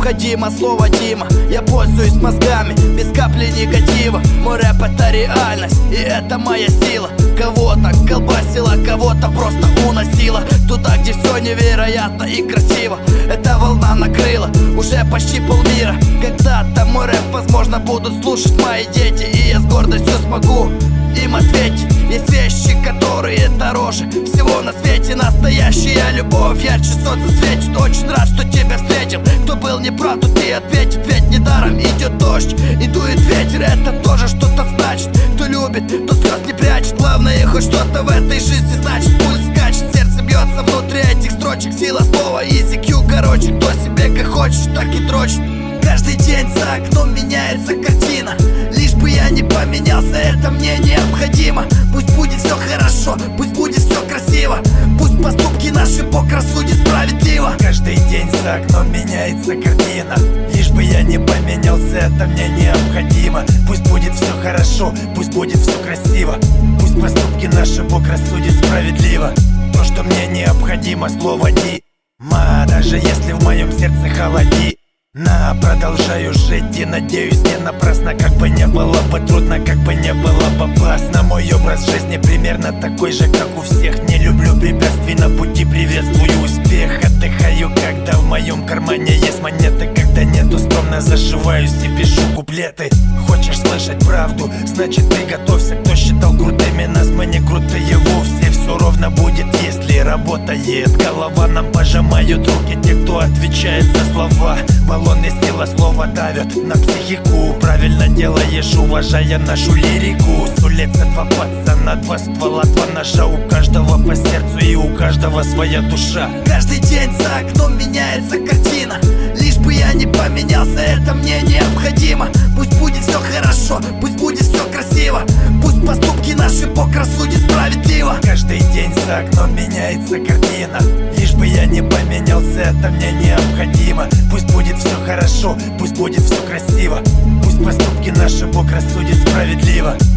необходимо слово Дима. Я пользуюсь мозгами, без капли негатива. Мой рэп — это реальность, и это моя сила. Кого-то колбасила, кого-то просто уносила туда, где все невероятно и красиво. Эта волна накрыла уже почти полмира. Когда-то мой рэп, возможно, будут слушать мои дети, и я с гордостью смогу им ответить. Есть вещи, которые дороже всего на свете. Настоящая любовь ярче солнца светит. Очень рад, что тебя встретил. Кто был неправ, тот и ответит. Ведь недаром идет дождь и дует ветер. Это тоже что-то значит. Кто любит, то слез не прячет. Главное, хоть что-то в этой жизни значит. Пульс скачет, сердце бьется внутри этих строчек. Сила слова, EasyQ, короче. Кто себе как хочет, так и дрочит. Каждый день за окном меняется картина. Лишь бы я не поменялся, это мне необходимо. Пусть будет все хорошо, пусть будет все красиво. Пусть поступки наши Бог рассудит справедливо. Каждый день за окном меняется картина. Лишь бы я не поменялся, это мне необходимо. Пусть будет все хорошо, пусть будет все красиво. Пусть поступки наши Бог рассудит справедливо. То, что мне необходимо, слово Дима. Даже если в моем сердце холоди, продолжаю жить и надеюсь не напрасно. Как бы не было бы трудно, как бы не было бы опасно. Мой образ жизни примерно такой же, как у всех. Не люблю препятствий на пути, приветствую успех. Отдыхаю, когда в моем кармане есть монеты. Когда нету, скромно зашиваюсь и пишу куплеты. Хочешь слышать правду, значит приготовься. Кто считал крутыми нас, мы не крутые вовсе. Все ровно будет, если работает голова. Нам пожимают руки те, кто отвечает за слова. Баллоны сила слова давят на психику. Правильно делаешь, уважая нашу лирику. С улицы два пацана, два ствола, два ножа. У каждого по сердцу и у каждого своя душа. Каждый день за окном меняется картина. Лишь бы я не поменялся, это мне необходимо. Пусть будет все хорошо, пусть будет все красиво. Пусть поступки наши Бог рассудит справедливо. Каждый день за окном меняется картина. Лишь бы я не поменялся, это мне необходимо. Пусть будет все хорошо, пусть будет все красиво. Пусть поступки наши Бог рассудит справедливо.